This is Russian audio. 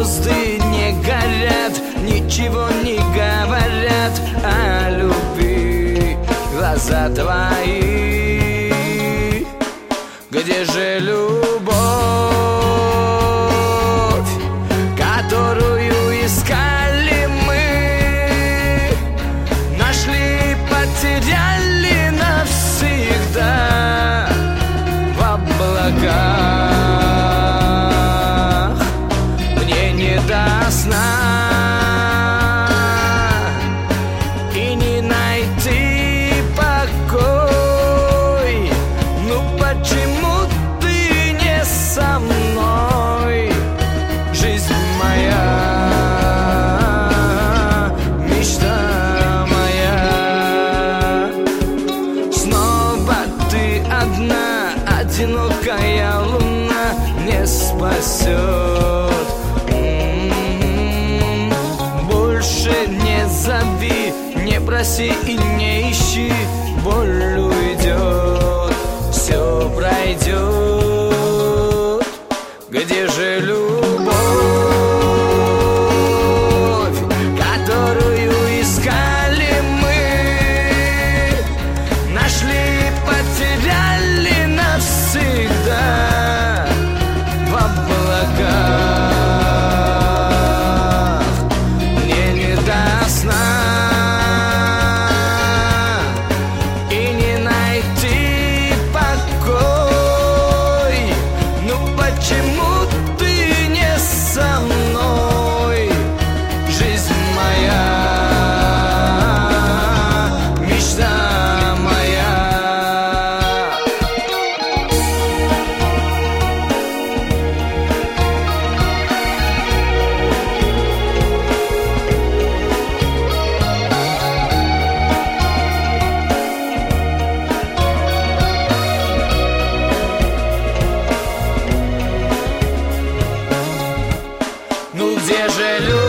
звезды не горят, ничего не говорят о любви глаза твои. Где же любовь, которую искали мы, нашли, потеряли навсегда в облаках? Мне не до сна и не найти покой. Ну почему ты не со мной, жизнь моя, мечта моя? Снова ты одна, одинокая луна не спасет. Больше не зови, не проси и не ищи, боль уйдет, все пройдет. Где же любовь, которую искали мы, нашли, потеряли навсегда в облаках? Мне не до сна и не найти покой. Ну почему ты не со мной, жизнь моя, мечта моя? Ну где же любовь,